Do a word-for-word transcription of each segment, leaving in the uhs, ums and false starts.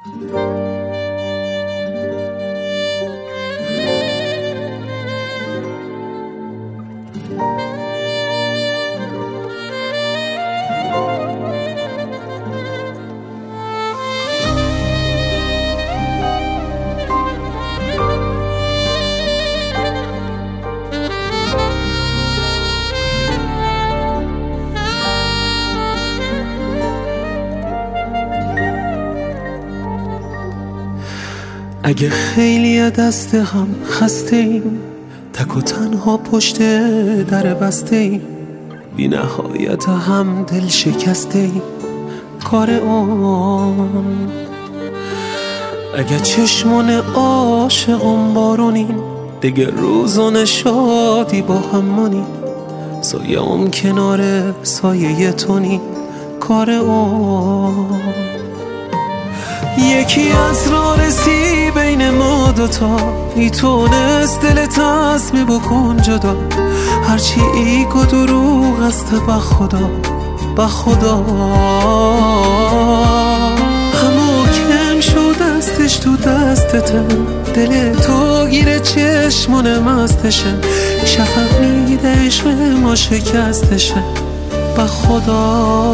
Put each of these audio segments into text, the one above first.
اگه خیلی دست هم خسته ایم، تک و تنها پشت در بسته ایم، بی نهایت هم دل شکسته ایم، کار اون. اگه چشمون عاشقون بارونیم، دیگه روزون شادی با همونیم، سایه اون کنار سایه تونیم، کار اون. یکی از راه رسی بین ما دوتا، ای تونست دل تصمیم بکن جدا، هرچی ایگ و دروغ است به خدا، به خدا. همو کم شد دستش تو دستته، دل تو گیره چشمون مستشه، شفق میده عشق ما شکستشه، به خدا.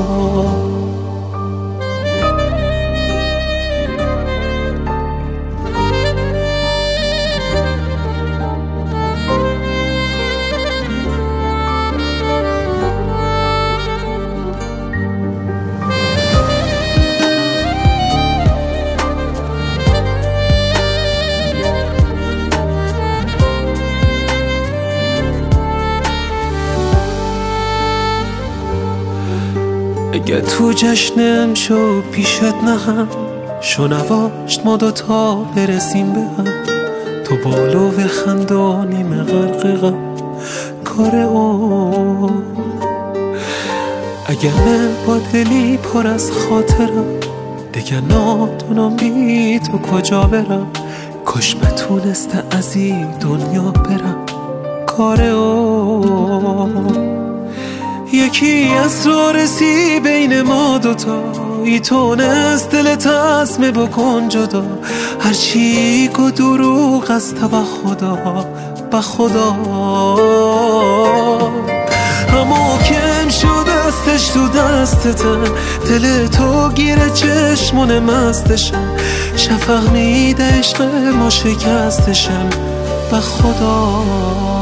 اگه تو جشنم شو پیشت نهم، شو نواشت ما دوتا برسیم به هم، تو بالو و خندو نیمه غرق غم، کار اون. اگه من با دلی پر از خاطرم، دیگه نادونم بی تو کجا برم، کاش بتونسته از این دنیا برم، کار اون. یکی از راه رسی بین ما دوتا، ای تونست دل تصمیم بکن جدا، هرچی که دروغ است به خدا، به خدا. همو کم شد دستش تو دستته، دل تو گیره چشمون مستشم، شفق میده عشق ما شکستشم، به خدا.